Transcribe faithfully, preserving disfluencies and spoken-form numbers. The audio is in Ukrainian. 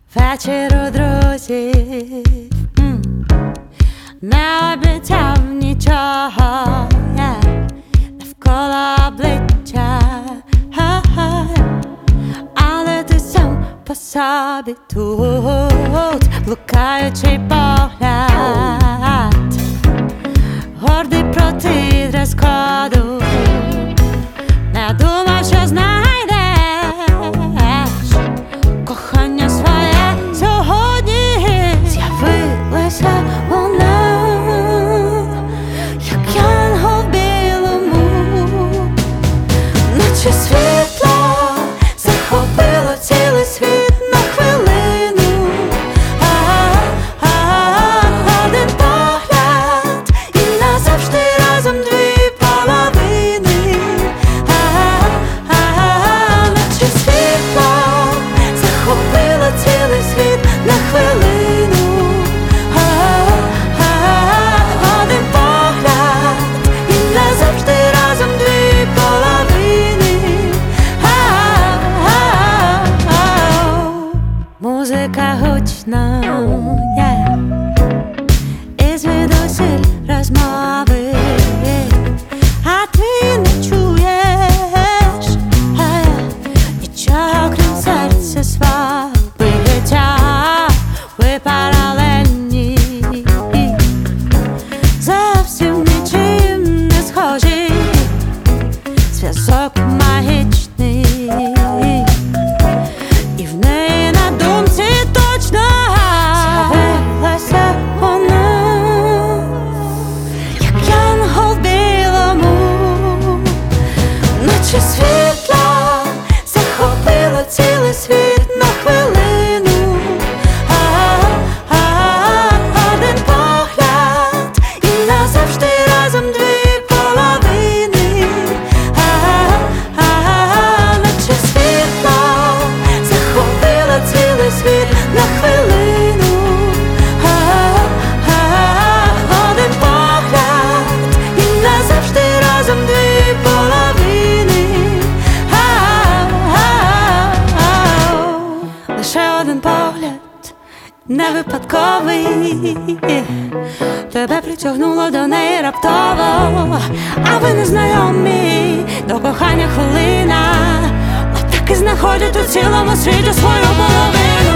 Вечір у друзів, м, не обіцяв нічого, yeah. Навколо обличчя, ха-ха. Але ти сам по собі тут, блукаючий погляд, гордий проти дрес-коду. Не думав, що знайдеш кохання своє сьогодні. З'явилася вона, як янгол в білому, наче світло захопило цілий світ на хвилину. А-а-а, один погляд і назавжди разом дві половини. А-а-а, наче світло захопило цілий світ на хвилину. А-а-а, один погляд і назавжди разом дві половини. А-а-а, музика гучна, yeah. І звідусіль розмови, а ти не чуєш, а, нічого крім серця свого биття. Ви паралельні, зовсім нічим не схожі, зв'язок магічний, і в неї на думці точно з'явилася вона, як янгол в білому, наче світло захопило цілий світ на хвилину. А-а-а, один погляд і назавжди разом дві половини. А-а-а, наче світло захопило цілий світ на хвилину. А-а-а, один погляд і назавжди разом дві половини. А-а-а, лише один погляд, не випадковий, тебе притягнуло до неї раптово, а ви не знайомі, до кохання хвилина, отак і знаходять у цілому світі свою половину.